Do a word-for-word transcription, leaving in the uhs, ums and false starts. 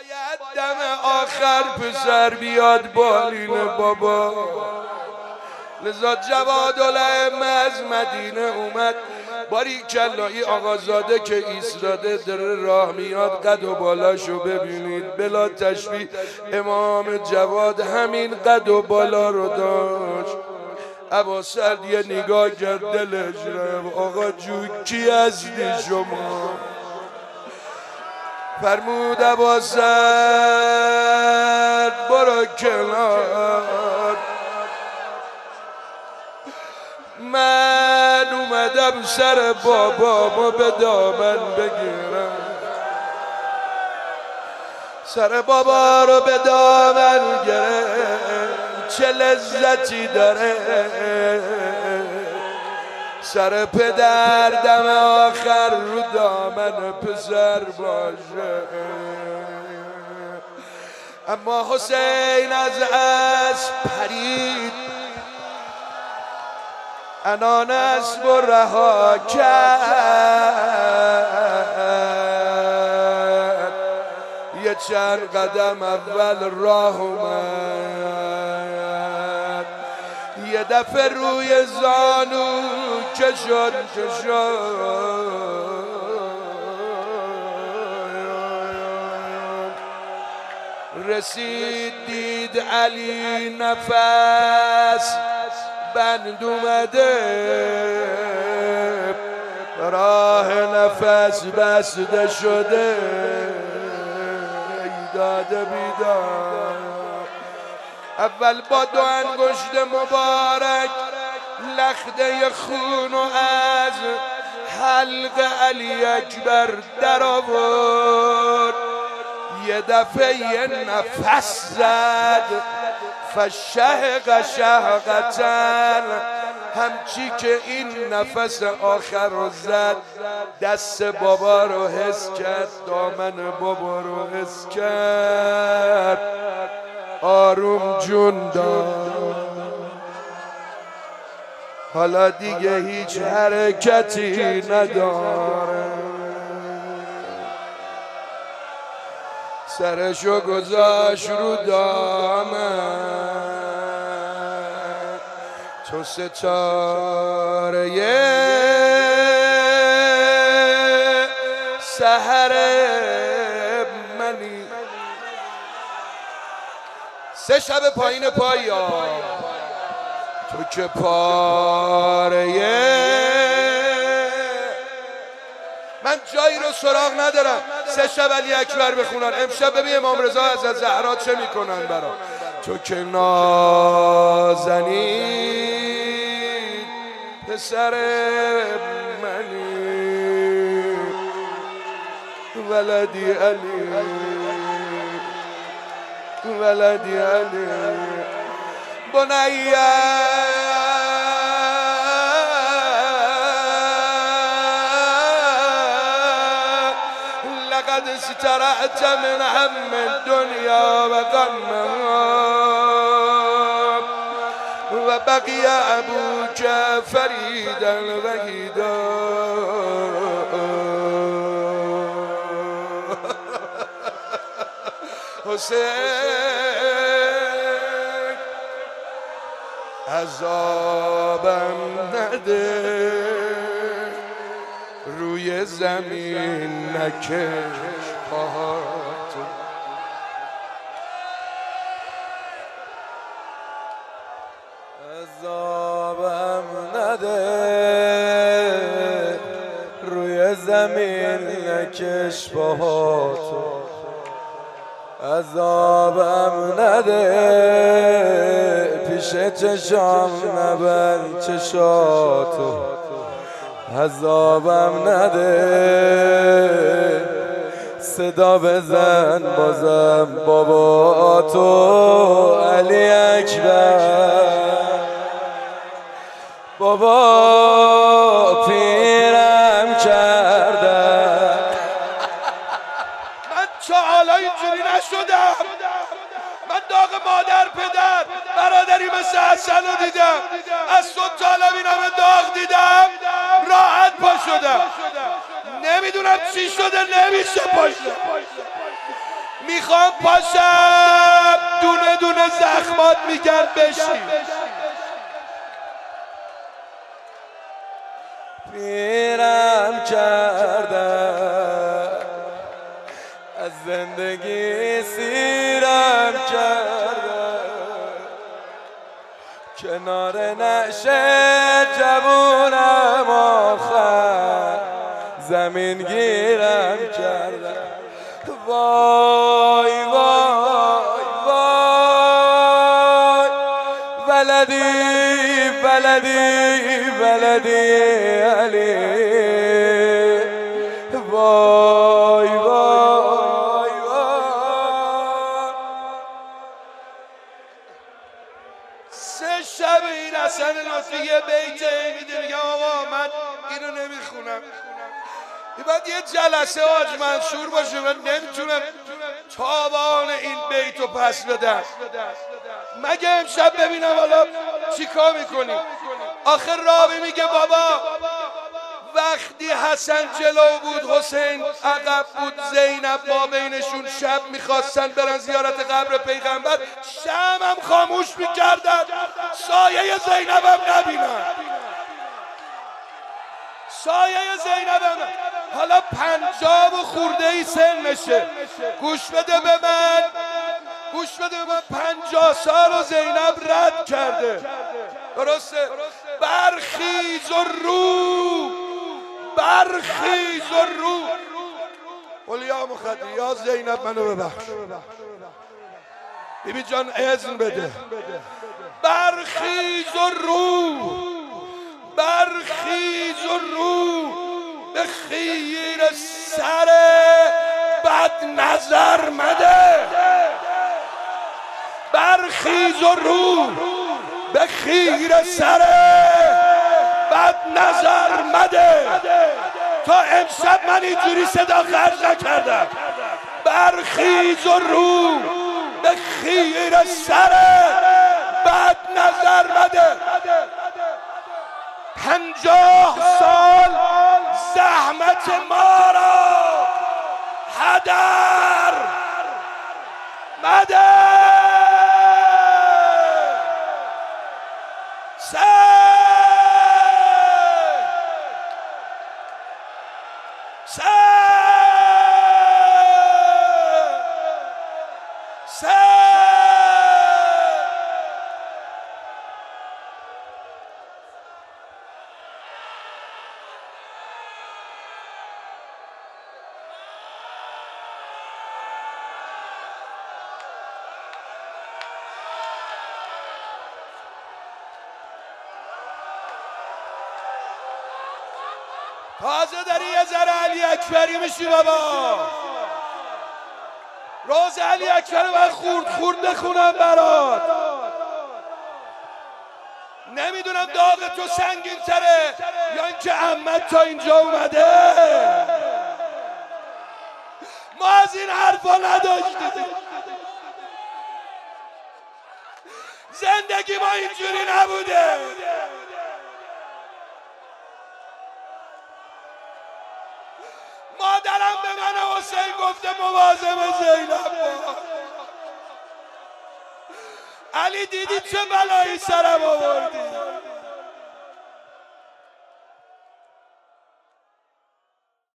باید دم آخر پسر بیاد بالین بابا. لذا جوادالائمه از مدینه اومد. باری کلایی آقازاده که ایستاده در راه میاد، قد و بالاشو ببینید بلا تشبیه. امام جواد همین قد و بالا رو داشت. ابوسعد یه نگاه کرد دلش رفت. آقا جون کی هستی شما؟ فرمود ابوسعد برو کنار، من اومدم سر بابامو به دامن بگیرم. سر بابا رو به دامن گرفت، چه لذتی داره سر پدر دم آخر رو دامن پسر باشه. اما حسین از اسب پرید، انان اسب و رها کرد. یه چند قدم اول راه اومد، یه دفعه روی زانو کشد کشد. رسید دید علی نفس بند اومده، راه نفس بسته شده. داده بیدار اول با دو انگشت مبارک لخته خون و از حلق علی اکبر در آورد. یه دفعه یه نفس زد، فشهق شهقتن. همچی که این نفس آخر رو زد، دست بابا رو حس کرد، دامن بابا رو حس کرد، آروم جون داد. حالا دیگه هیچ حرکتی نداره. سرشو گذاشت رو دامن، تو ستاره سحر منی. سه شب پایین پایی ها، تو که پاره. من جایی رو سراغ ندارم سه شب علی اکبر بخونن. امشب ببین امام رضا از زهرا چه میکنن برا. تو که نازنین پسر منی، ولدی علی ولدی علی بنیه. لقد استرعت من هم الدنيا وغمها وبقي أبوك فريدا وحيدا. حسین عذابم نده، روی زمین نکش پاهاتو. عذابم نده، روی زمین نکش پاهاتو. عذابم نده، پیش چشام نبند چشاتو. عذابم نده، صدا بزن بازم بابا تو علی اکبر. بابا پیرم کردم، من تا حالا اینجوری نشدم. من داغ مادر پدر برادری مثل حسن رو دیدم، از صبح تا حالا این همه داغ دیدم، راحت پا شدم. نمیدونم چی شده نمیشه پا شدم. میخوام پاشم دونه دونه زخمات میگم بشی. پیرم کردم از زندگی سیرم کردم کنار نشه جوونم آخر زمین گیرم کردم. وای وای وای ولدی ولدی ولدی علی وای وای وای. سه شب این حسن لطفی یه بیته میده میگم آقا من اینو نمیخونم، باید یه جلسه آج منصور باشه، من نمیتونم تابان این بیتو پس بدم. مگه امشب ببینم حالا چی کار میکنی؟ آخر راوی میگه بابا وقتی حسن جلو بود حسین عقب بود، زینب ما بینشون شب میخواستن برن زیارت قبر پیغمبر، شمعم خاموش میکردن سایه زینبم نبینن، سایه زینبم. حالا پنجاه و خورده ای سنشه، گوش بده به من، گوش بده به من، پنجاه سال و زینب رد کرده، درسته؟ برخیز و رو، برخیز و رو، قل یا مخدی یا زینب منو ببخش، بیبی جان اذن بده، برخیز و رو، برخیز و رو به خیر سر بد نظر مده، برخیز و رو به خیر سر بد نظر مده. تا امشب من اینجوری صدا خرج نکردم. برخیز و رو به خیر سر بد نظر مده. پنجاه سال زحمت ما را هدر مده. سه سه سه تازه داری یه ذره علی اکبری میشی بابا. روز علی اکبری من خورد خورد بخونم برات. نمیدونم داغ تو سنگین تره یا اینکه عمت تا اینجا اومده. ما از این حرفا نداشتیم. زندگی ما اینجوری نبوده. مادرم به من حسین گفته مواظب زینب باش. علی دیدی چه بلایی سرم آوردی.